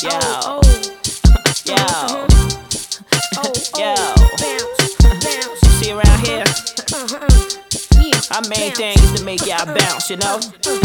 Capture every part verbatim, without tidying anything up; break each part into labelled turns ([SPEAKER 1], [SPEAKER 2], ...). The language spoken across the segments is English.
[SPEAKER 1] Yo,
[SPEAKER 2] oh,
[SPEAKER 1] yo,
[SPEAKER 2] oh, oh,
[SPEAKER 1] yo.
[SPEAKER 2] bounce, bounce,
[SPEAKER 1] See around here,
[SPEAKER 2] uh-huh, yeah,
[SPEAKER 1] our main
[SPEAKER 2] bounce.
[SPEAKER 1] thing is to make y'all bounce, you know?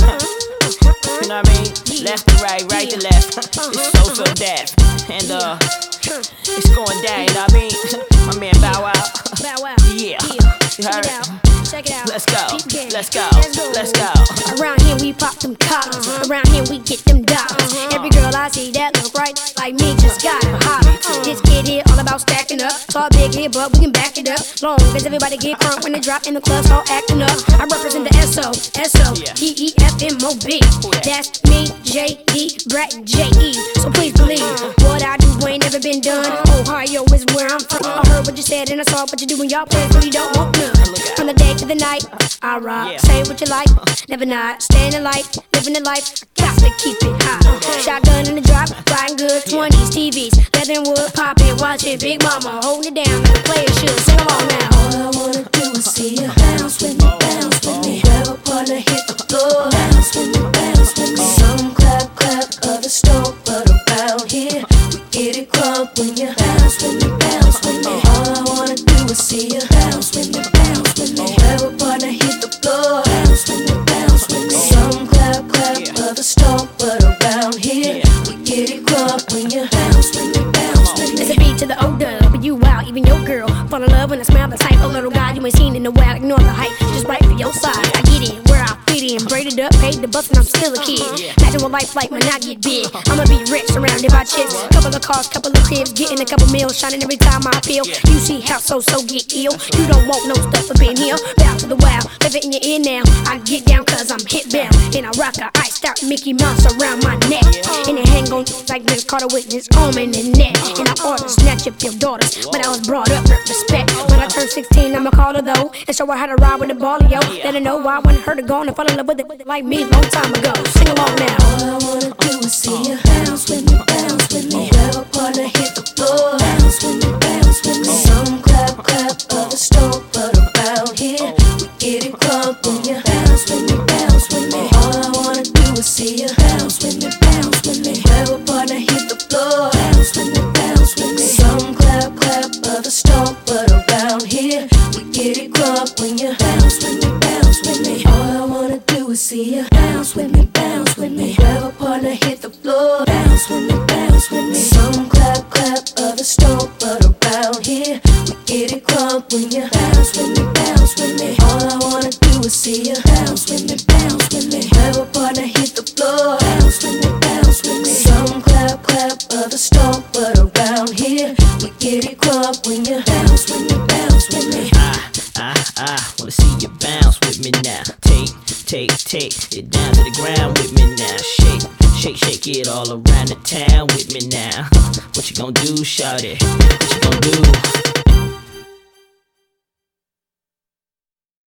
[SPEAKER 1] You know what I mean? Left to right, right to left. It's so, so deaf. And, uh, it's going down, you know what I mean? My man Bow Wow.
[SPEAKER 2] Bow Wow.
[SPEAKER 1] Yeah. You
[SPEAKER 2] Check
[SPEAKER 1] heard?
[SPEAKER 2] it out. Check it out.
[SPEAKER 1] Let's go.
[SPEAKER 2] Peep game.
[SPEAKER 1] Let's go.
[SPEAKER 2] Let's go.
[SPEAKER 1] Let's go.
[SPEAKER 2] Around here we pop them collars. Around here we get them dollars. Every girl I see that look right like me just got a holler. This kid here all about stacking up. Talk big here, but we can back it up. Long as everybody get crunk when they drop in the club, start acting up. I represent the S O S O D E F M O B. That's me, J D, Brat, J E. So please believe what I do ain't never been done. Ohio is where I'm from. I heard what you said and I saw what you do when y'all play, but you don't want none. From the day to the night, I rock.
[SPEAKER 1] Yeah.
[SPEAKER 2] Say what you like, never not. Staying in life, living the life, got to keep it hot. Shotgun in the drop, riding good. twenties, T Vs, leather and wood, popping, watching Big Mama, holding it down like a player should. Sing along now.
[SPEAKER 3] All I wanna do is see you bounce with me, bounce with me. Grab a partner, hit the floor. Bounce with me, bounce with me. Some clap, clap, others stomp, but around here we get it crunk when you bounce with me, bounce with me. All I wanna do is see you bounce with me, bounce with me. Grab a partner, hit the floor. Bounce with me, bounce with me. Some clap, clap, others stomp, but around here we get it crunk when you bounce with me, bounce with me.
[SPEAKER 2] There's a beat to the old dub, but you out, even your girl. Fall in love when I smell the type of little guy you ain't seen in a while. Ignore the hype, just right for your side. I get it, where I fit in, braided up, paid the bus, and I'm still a kid. Imagine what life like when I get big. I'ma be rich, surrounded by chicks. Couple of cars, couple of cribs, getting a couple meals, shining every time I appeal. You see how so so get ill. You don't want no stuff up in here. Bow to the wow, live it in your ear now. I get down cause I'm hit bound, and I rock a iced out Mickey Mouse around my neck. And it hang on like Vince Carter with his arm in the neck. And I ought to snatch up your daughters, but I was brought up with respect. When I turn sixteen, I'ma call her though, and show her how to ride with the ball, yo. Let her know why I wanted her to go and fall in love with it like me long time ago. Sing along now.
[SPEAKER 3] All I wanna do is see you bounce with me, bounce with me. Grab a partner, hit the floor. Bounce with me, bounce with me. Some clap, clap, others stomp, but around here we get it crunk when you bounce with me, bounce with me. All I wanna do is see you bounce with me, bounce with me. Grab a partner, hit the floor. Bounce with me, bounce with me. Some clap, clap, others stomp, but around here we get it crunk when you bounce with me, bounce with me. All I wanna do is see you bounce with me, bounce with me. Grab a partner, hit the floor. Bounce with me, bounce with me. Some clap, clap, others stomp, but around here we get it crunk when you bounce with me, bounce with me. All I wanna do is see you bounce with me, bounce with me. Grab a partner, hit the floor. Bounce with me, bounce with me. Some clap, clap, others stomp, but around here we get it crunk when you bounce with me, bounce with me.
[SPEAKER 1] Ah, ah, ah, wanna see you bounce with me now. Take, take, take it down to the ground with me now. Shake, shake, shake it all around the town with me now. What you gonna do, shawty? What you gonna do?